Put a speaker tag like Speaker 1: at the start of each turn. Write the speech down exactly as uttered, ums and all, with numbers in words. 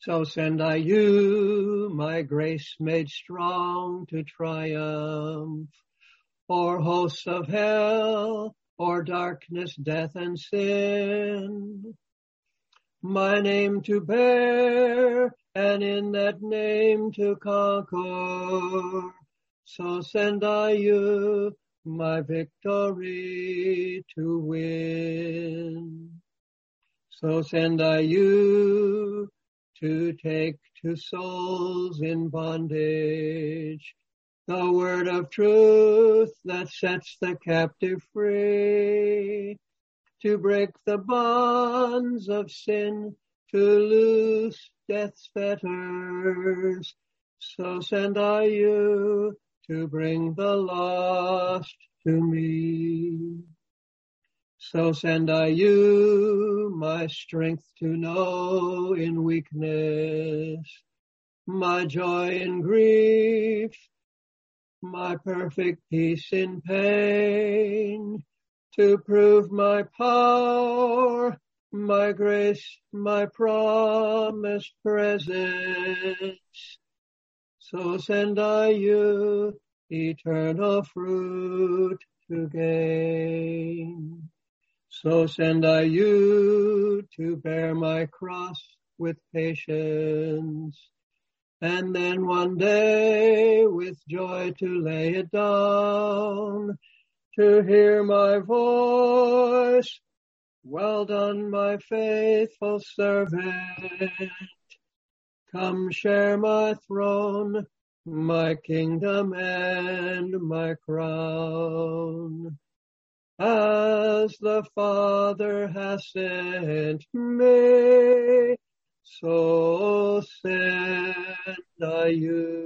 Speaker 1: So send I you, my grace made strong to triumph, o'er hosts of hell, o'er darkness, death, and sin. My name to bear, and in that name to conquer. So send I you, my victory to win. So send I you, to take to souls in bondage the word of truth that sets the captive free, to break the bonds of sin, to loose death's fetters. So send I you to bring the lost to me. So send I you, my strength to know in weakness, my joy in grief, my perfect peace in pain, to prove my power, my grace, my promised presence. So send I you, eternal fruit to gain. So send I you to bear my cross with patience, and then one day with joy to lay it down, to hear my voice, well done, my faithful servant. Come share my throne, my kingdom and my crown. As the Father has sent me, so send I you.